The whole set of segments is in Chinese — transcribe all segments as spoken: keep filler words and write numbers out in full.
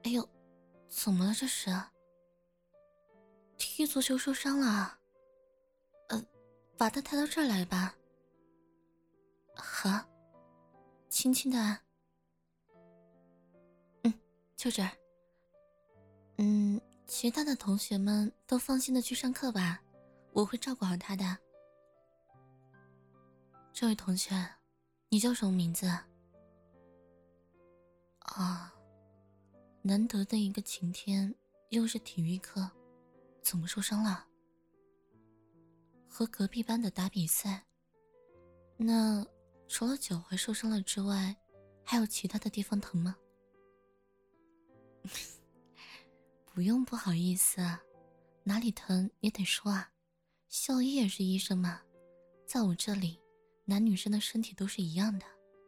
哎呦，怎么了这是？踢足球受伤了？呃，把他抬到这儿来吧。好，轻轻的啊。嗯，就这儿。嗯，其他的同学们都放心的去上课吧，我会照顾好他的。这位同学，你叫什么名字啊？啊，难得的一个晴天，又是体育课，怎么受伤了？和隔壁班的打比赛。那除了脚踝受伤了之外，还有其他的地方疼吗？不用不好意思啊，哪里疼你得说啊，校医也是医生嘛，在我这里，男女生的身体都是一样的。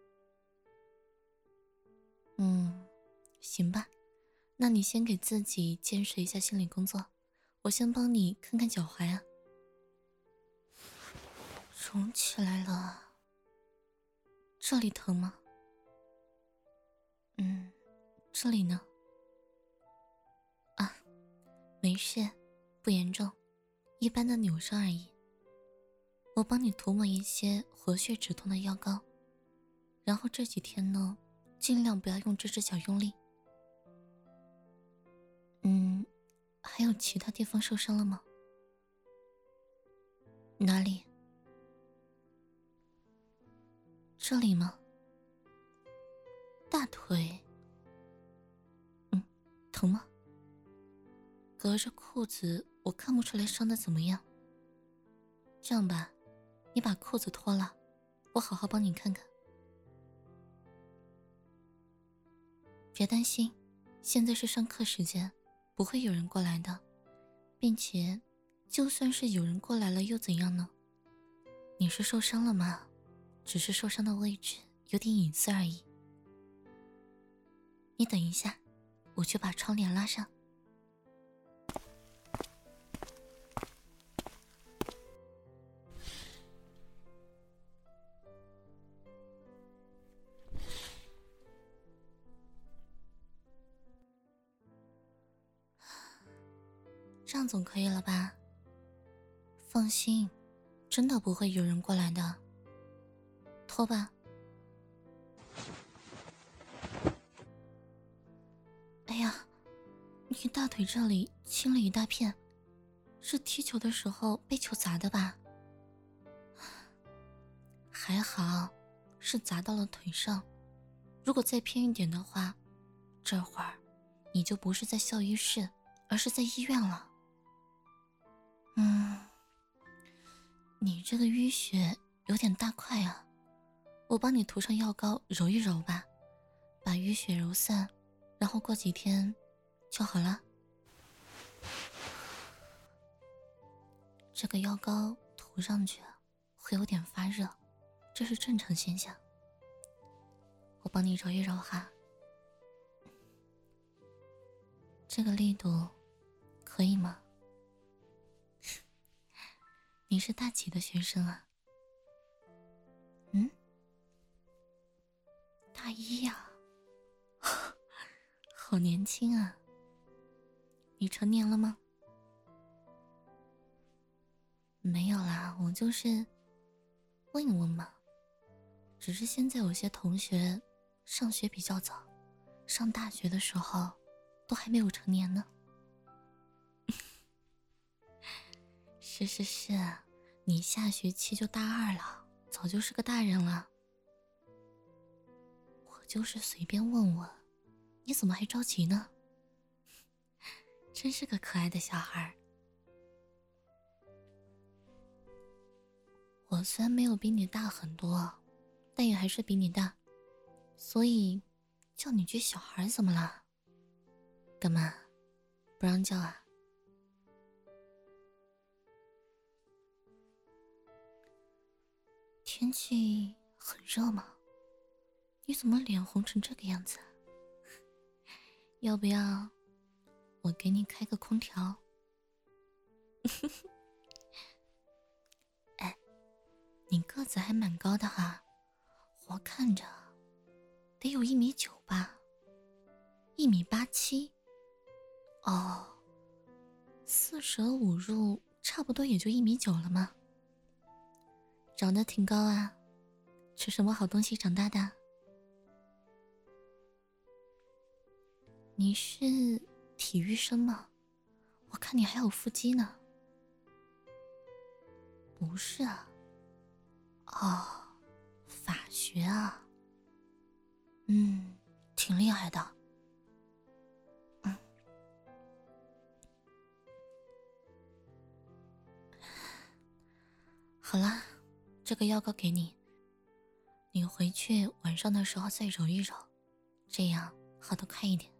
嗯，行吧，那你先给自己建设一下心理工作，我先帮你看看脚踝啊。肿起来了，这里疼吗？嗯，这里呢？啊，没事，不严重，一般的扭伤而已。我帮你涂抹一些活血止痛的药膏，然后这几天呢，尽量不要用这只脚用力。嗯，还有其他地方受伤了吗？哪里？这里吗？大腿？嗯，疼吗？隔着裤子我看不出来伤得怎么样。这样吧，你把裤子脱了，我好好帮你看看。别担心，现在是上课时间，不会有人过来的，并且就算是有人过来了又怎样呢？你是受伤了吗？只是受伤的位置有点隐私而已。你等一下，我去把窗帘拉上。这样总可以了吧？放心，真的不会有人过来的。脱吧。哎呀，你大腿这里青了一大片，是踢球的时候被球砸的吧？还好，是砸到了腿上。如果再偏一点的话，这会儿你就不是在校医室，而是在医院了。嗯，你这个淤血有点大块啊，我帮你涂上药膏揉一揉吧，把淤血揉散，然后过几天就好了。这个药膏涂上去会有点发热，这是正常现象。我帮你揉一揉哈，这个力度可以吗？你是大几的学生啊？嗯，大一呀、啊，好年轻啊。你成年了吗？没有啦，我就是问一问嘛。只是现在有些同学上学比较早，上大学的时候都还没有成年呢。是是是，你下学期就大二了，早就是个大人了。我就是随便问问，你怎么还着急呢？真是个可爱的小孩。我虽然没有比你大很多，但也还是比你大，所以叫你句小孩怎么了？干嘛不让叫啊？天气很热吗？你怎么脸红成这个样子？要不要我给你开个空调？哎，你个子还蛮高的哈，我看着得有一米九吧， 一米八七。哦，四舍五入差不多也就一米九了嘛。长得挺高啊，吃什么好东西长大的？你是体育生吗？我看你还有腹肌呢。不是啊。哦，法学啊。嗯，挺厉害的。嗯。好啦，这个药膏给你，你回去晚上的时候再揉一揉，这样好得快一点。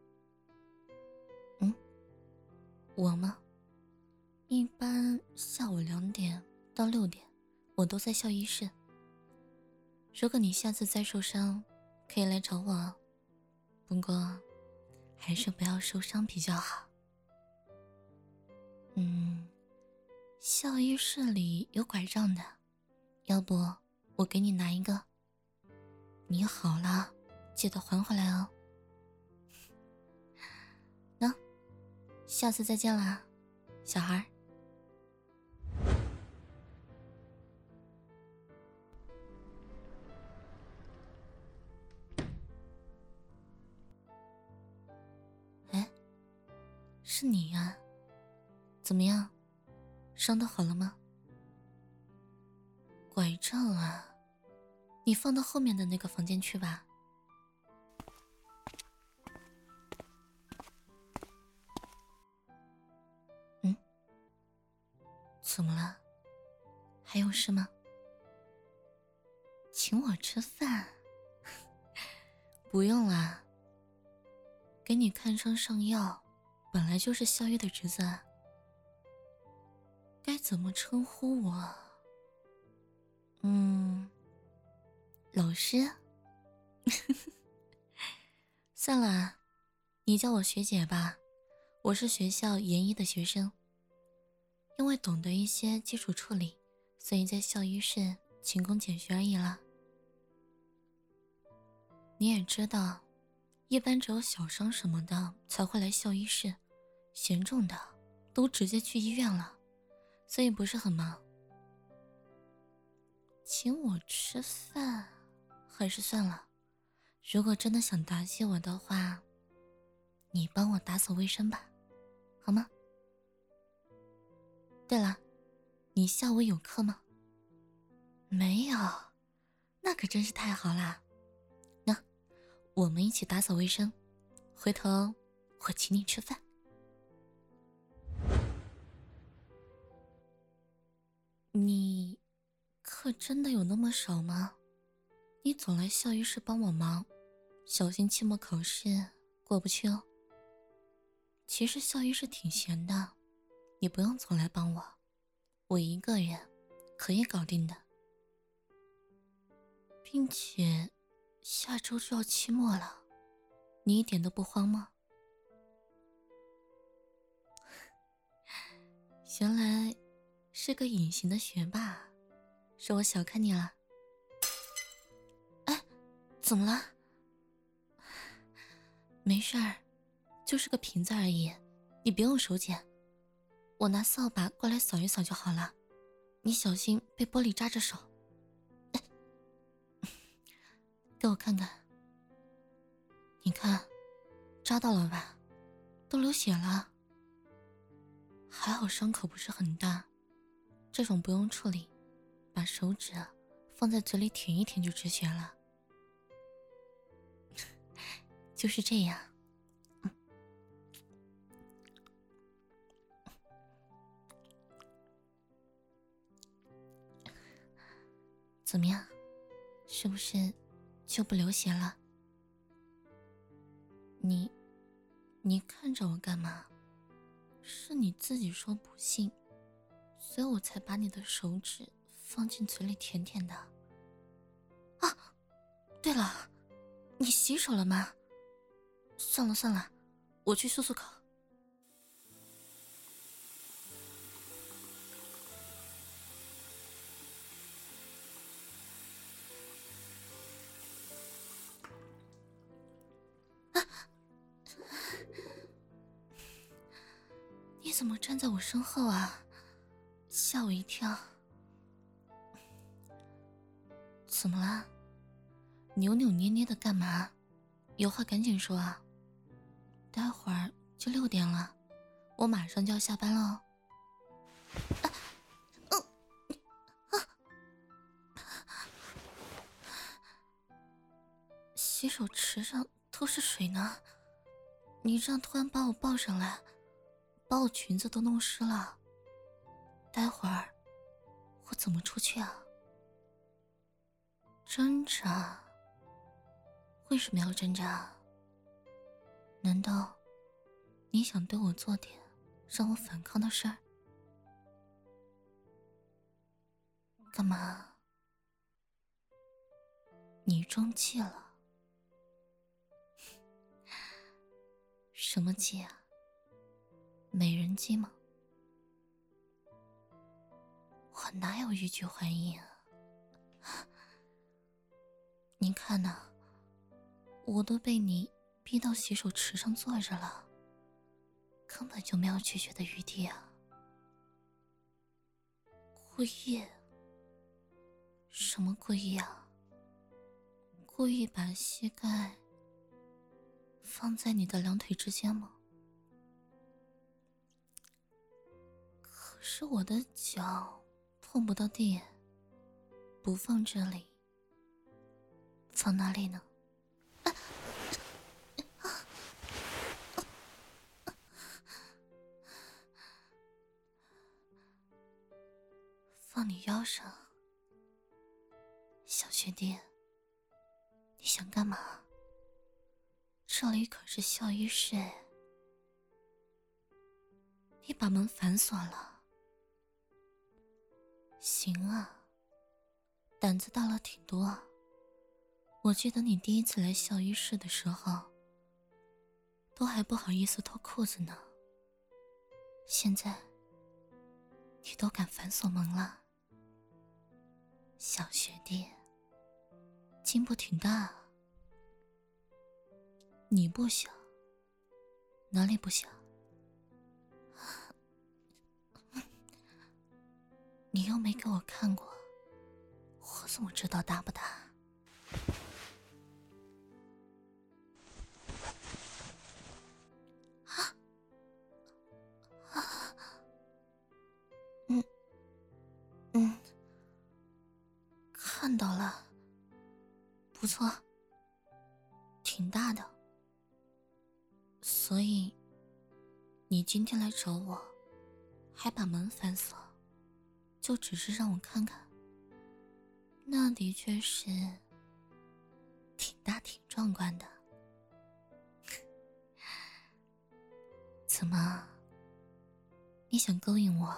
嗯，我吗？一般下午两点到六点，我都在校医室。如果你下次再受伤，可以来找我，不过还是不要受伤比较好。嗯，校医室里有拐杖的，要不我给你拿一个。你好了，记得还回来哦。那下次再见啦，小孩。哎，是你呀？怎么样，伤得好了吗？拐杖啊，你放到后面的那个房间去吧。嗯，怎么了？还有事吗？请我吃饭？不用啦，给你看伤上药，本来就是校医的职责啊。该怎么称呼我？嗯，老师？算了，你叫我学姐吧，我是学校研一的学生，因为懂得一些基础处理，所以在校医室勤工俭学而已啦。你也知道，一般只有小伤什么的才会来校医室，严重的都直接去医院了，所以不是很忙。请我吃饭，还是算了。如果真的想打击我的话，你帮我打扫卫生吧，好吗？对了，你下午有课吗？没有，那可真是太好啦。那我们一起打扫卫生，回头我请你吃饭。你课真的有那么少吗？你总来校医室帮我忙，小心期末考试过不去哦。其实校医室挺闲的，你不用总来帮我，我一个人可以搞定的。并且下周就要期末了，你一点都不慌吗？原来是个隐形的学霸，是我小看你了。哎，怎么了？没事儿，就是个瓶子而已，你不用手捡，我拿扫把过来扫一扫就好了，你小心被玻璃扎着手。哎，给我看看，你看，扎到了吧？都流血了。还好伤口不是很大，这种不用处理，把手指放在嘴里舔一舔就止血了。就是这样。嗯，怎么样？是不是就不流血了？你，你看着我干嘛？是你自己说不信，所以我才把你的手指放进嘴里舔舔的。啊，对了，你洗手了吗？算了算了，我去漱漱口。 你怎么站在我身后啊？吓我一跳。怎么啦？扭扭捏捏的干嘛？有话赶紧说啊！待会儿就六点了，我马上就要下班了哦。啊嗯啊洗手池上都是水呢，你这样突然把我抱上来，把我裙子都弄湿了，待会儿我怎么出去啊？挣扎？为什么要挣扎？难道你想对我做点让我反抗的事儿？干嘛？你中计了？什么计啊？美人计吗？我哪有欲拒还迎啊？你看呐，我都被你逼到洗手池上坐着了，根本就没有拒绝的余地啊！故意？什么故意啊？故意把膝盖放在你的两腿之间吗？可是我的脚碰不到地，不放这里，放哪里呢？啊啊啊啊放你腰上。小学弟，你想干嘛？这里可是校医室，你把门反锁了。行啊，胆子大了挺多啊。我记得你第一次来校医室的时候，都还不好意思脱裤子呢。现在，你都敢反锁门了。小学弟，进步挺大啊。你不小，哪里不小？你又没给我看过，我怎么知道大不大？啊啊！嗯嗯，看到了，不错，挺大的。所以，你今天来找我，还把门反锁，就只是让我看看。那的确是挺大挺壮观的。怎么，你想勾引我？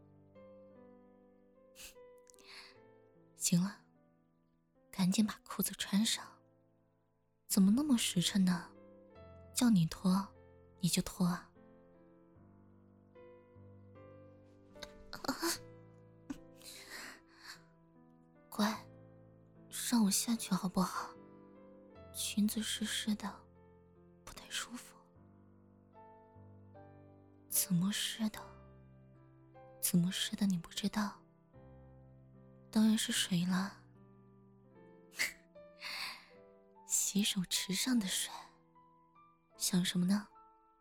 行了，赶紧把裤子穿上。怎么那么实诚呢？叫你脱你就脱啊。乖，让我下去好不好？裙子湿湿的，不太舒服。怎么湿的？怎么湿的你不知道？当然是水了。洗手池上的水。想什么呢？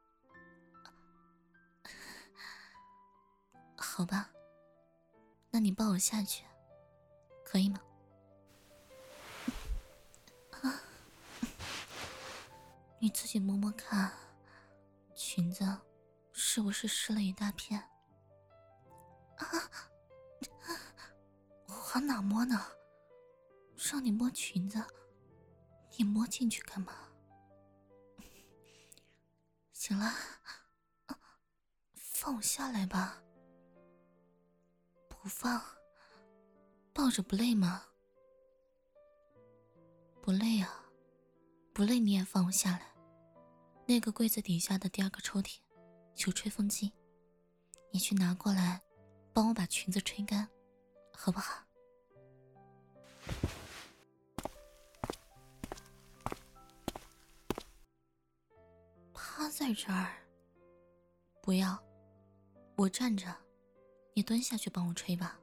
好吧，那你抱我下去，可以吗？啊，你自己摸摸看，裙子是不是湿了一大片？啊，我哪摸呢？让你摸裙子，你摸进去干嘛？行了，啊，放我下来吧。不放，抱着不累吗？不累啊，不累你也放我下来。那个柜子底下的第二个抽屉有吹风机，你去拿过来，帮我把裙子吹干，好不好？趴在这儿，不要， 我站着，你蹲下去帮我吹吧。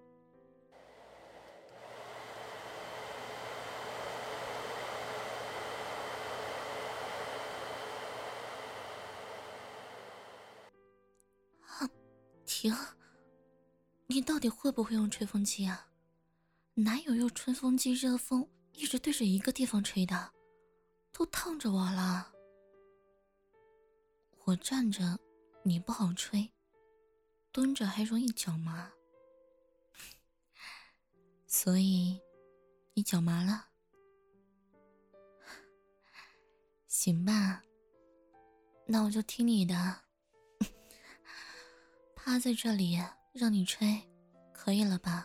啊，停！你到底会不会用吹风机啊？哪有用吹风机热风一直对着一个地方吹的，都烫着我了。我站着你不好吹，蹲着还容易脚麻，所以你脚麻了。行吧，那我就听你的。趴在这里让你吹，可以了吧？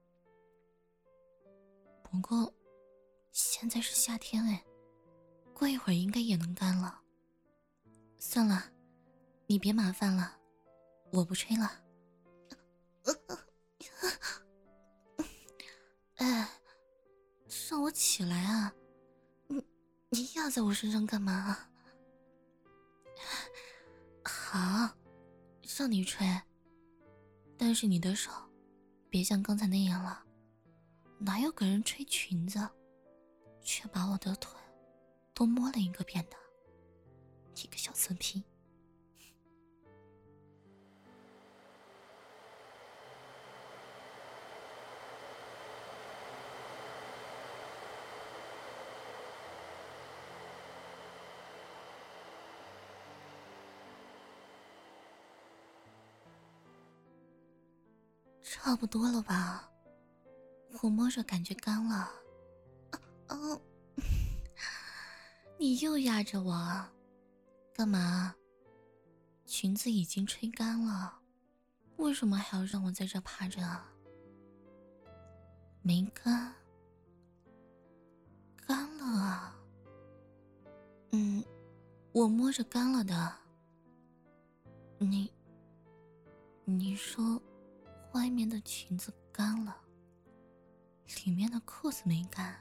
不过现在是夏天哎，过一会儿应该也能干了。算了，你别麻烦了，我不吹了。哎，让我起来啊！你你压在我身上干嘛啊？好，让你吹，但是你的手别像刚才那样了，哪有个人吹裙子却把我的腿都摸了一个遍的，你个小色批。差不多了吧，我摸着感觉干了。嗯，你又压着我，干嘛？裙子已经吹干了，为什么还要让我在这趴着啊？没干，干了啊。嗯，我摸着干了的。你，你说外面的裙子干了，里面的裤子没干。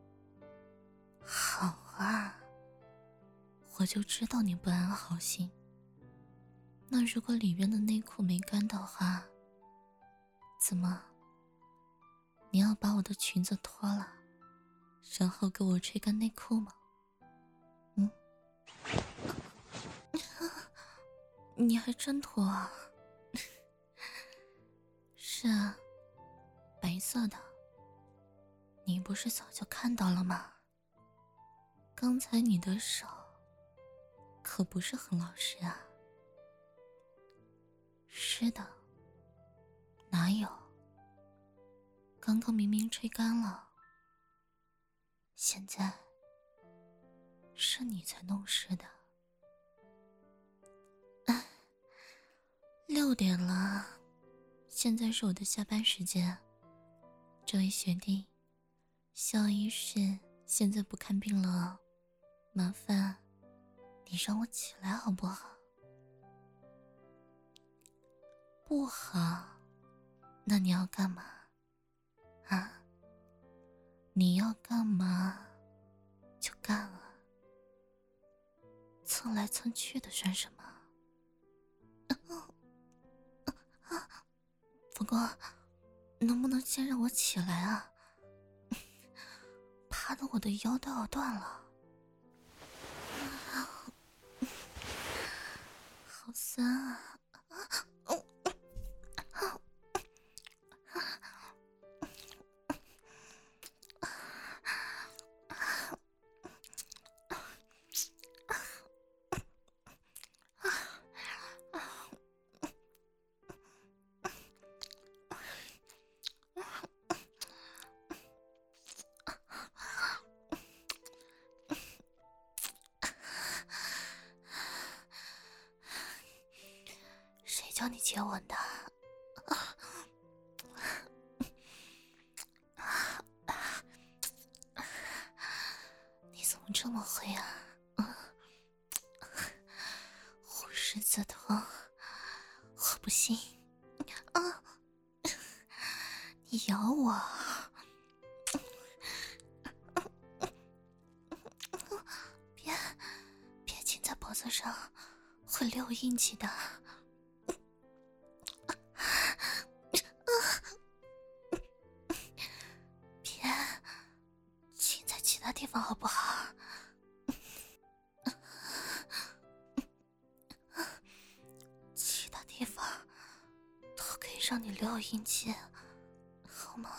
好啊，我就知道你不安好心。那如果里面的内裤没干的话，怎么？你要把我的裙子脱了，然后给我吹干内裤吗？嗯，你还真脱啊？是啊，白色的。你不是早就看到了吗？刚才你的手可不是很老实啊。是的，哪有？刚刚明明吹干了，现在是你才弄湿的。哎，六点了，现在是我的下班时间。这位学弟，肖医师现在不看病了，麻烦你让我起来好不好？不好，那你要干嘛？啊？你要干嘛就干啊，蹭来蹭去的算什么？不过能不能先让我起来啊？怕得我的腰都要断了。好酸啊。谁叫你接吻的？你怎么这么会啊？护士子痛，我不信。啊！你咬我！别别亲在脖子上，会留印记的。 地方好不好？其他地方都可以让你留有印记，好吗？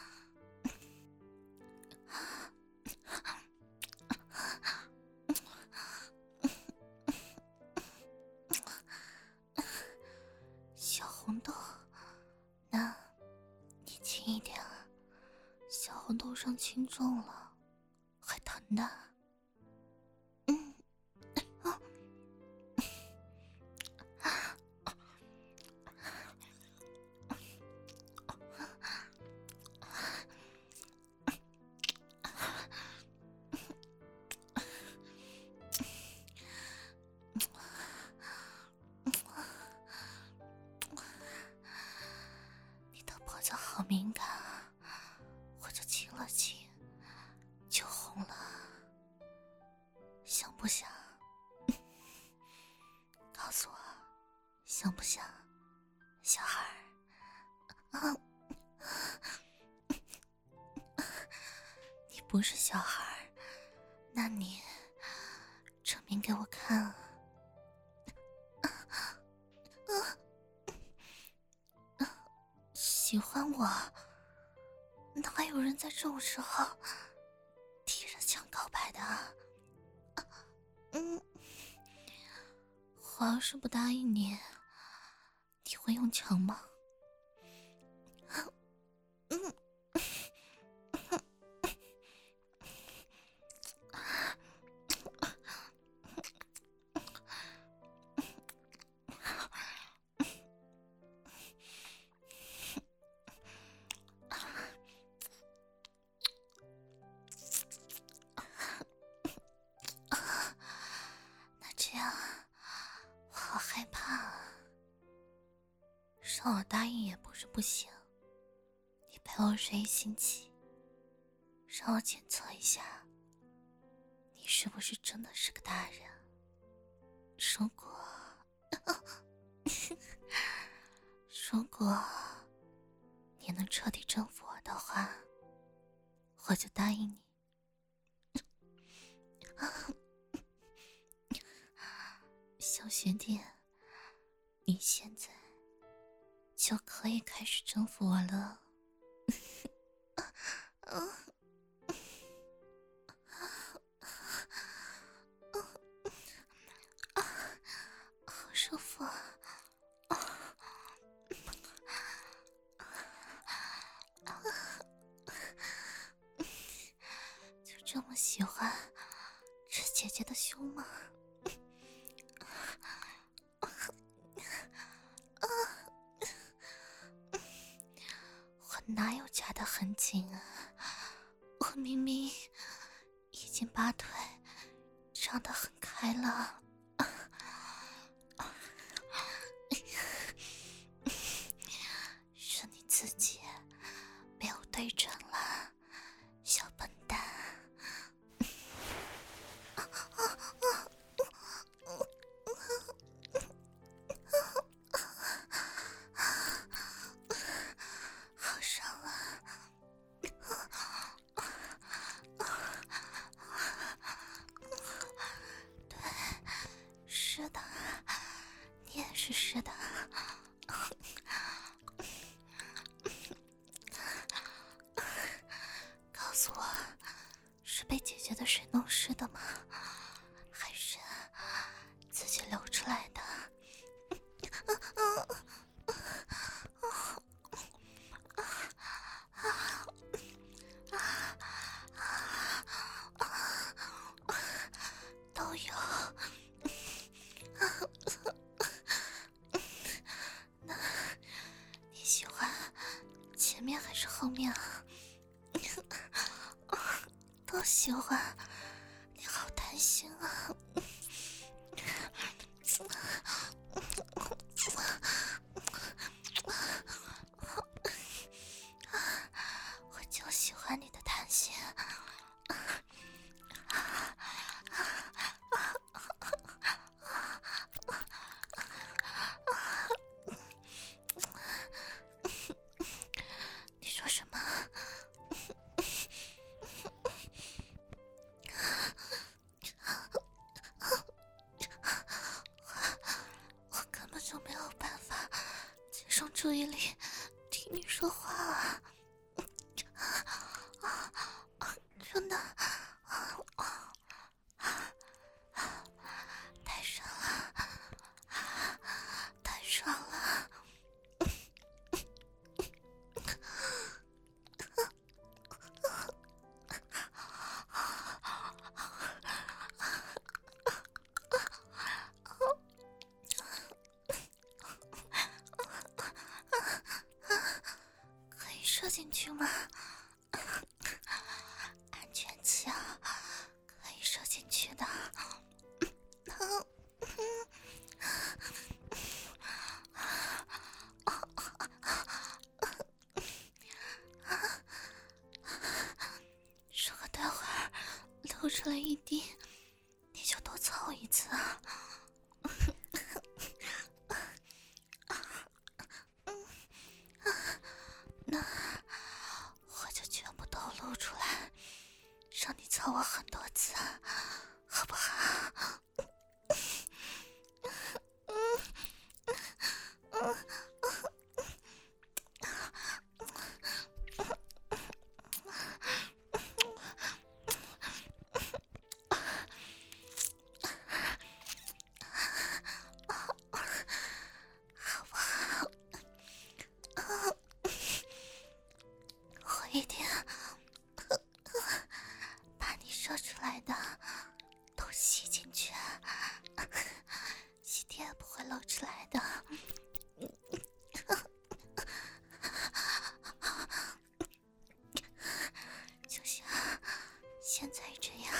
小红豆，那你轻一点啊，小红豆上轻重了，会疼的。嗯，啊，你的脖子好敏感啊，我就亲了亲，就红了，想不想？告诉我，想不想，小孩儿？啊，你不是小孩儿，那你证明给我看啊！喜欢我？哪有人在这种时候提着枪告白的啊？嗯，我要是不答应你，你会用枪吗？嗯。那这样，我好害怕啊。让我答应也不是不行，你陪我睡一星期，让我检测一下，你是不是真的是个大人。如果，如果你能彻底征服我的话，我就答应你。小学弟，你现在就可以开始征服我了。好舒服啊！就这么喜欢吃姐姐的胸吗？我哪有夹得很紧啊？我明明已经把腿张得很开了。是你自己没有对准了，小笨蛋。好爽啊！对，是的，你也是湿的。告诉我，是被姐姐的水弄湿的吗？还是自己流出来的？都有。那你喜欢前面还是后面啊？都喜欢，你好贪心啊！我就喜欢你的贪心。你说什么？ 注意力听你说话啊！真的，太爽了，太爽了！可以射进去吗？安全期啊，可以射进去的。如果待会儿露出来一滴，你就多凑一次啊。那我就全部都露出来，让你操我很多次，好不好？我一定把你射出来的都吸进去，吸点也不会露出来的。就像现在这样。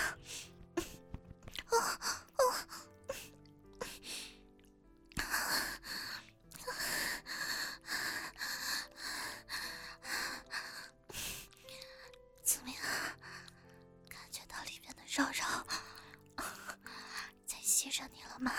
怎么样？感觉到里面的肉肉在吸着你了吗？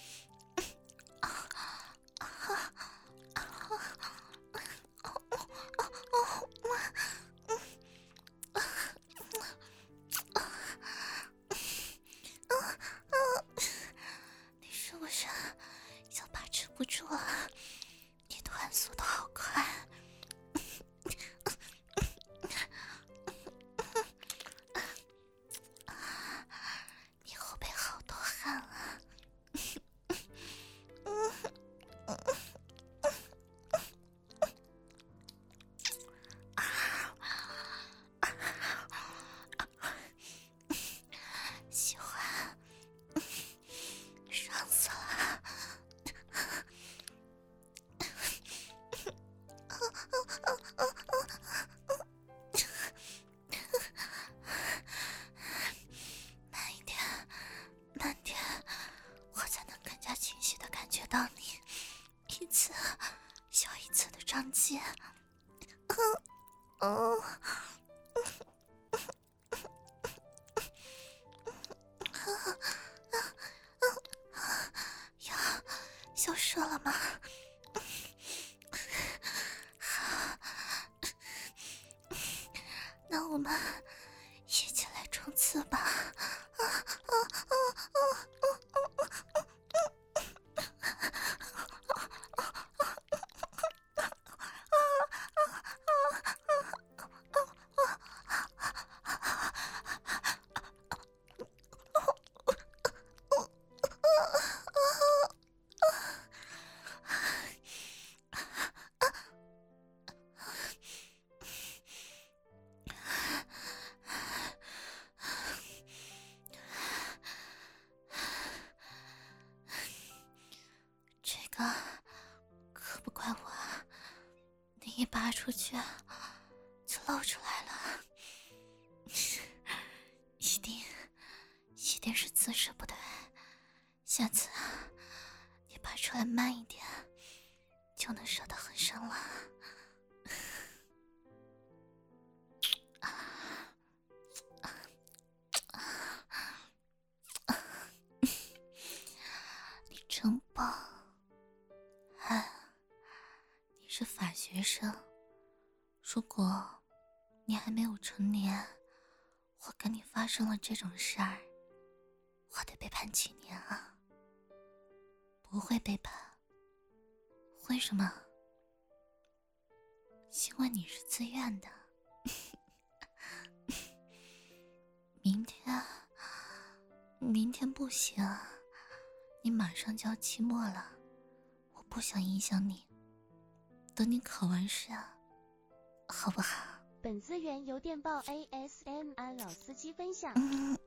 你是不是要把持不住了？你团速度好快。你后背好多汗啊！喜欢，爽死了！慢一点，慢点，我才能更加清晰地感觉到你一次又一次的张接。嗯，要要射了吗？好，那我们一起来冲刺吧！这个可不怪我，你一拔出去就露出来了，一定一定是姿势不对，下次你拔出来慢一点，就能射得很深了。你真棒！啊，你是法学生，如果你还没有成年，我跟你发生了这种事儿，我得被判几年啊？不会被判，为什么？ 希望你是自愿的。明天，明天不行，你马上就要期末了，我不想影响你。等你考完试啊，好不好？ 本资源由电报 A S M R 老司机分享。 嗯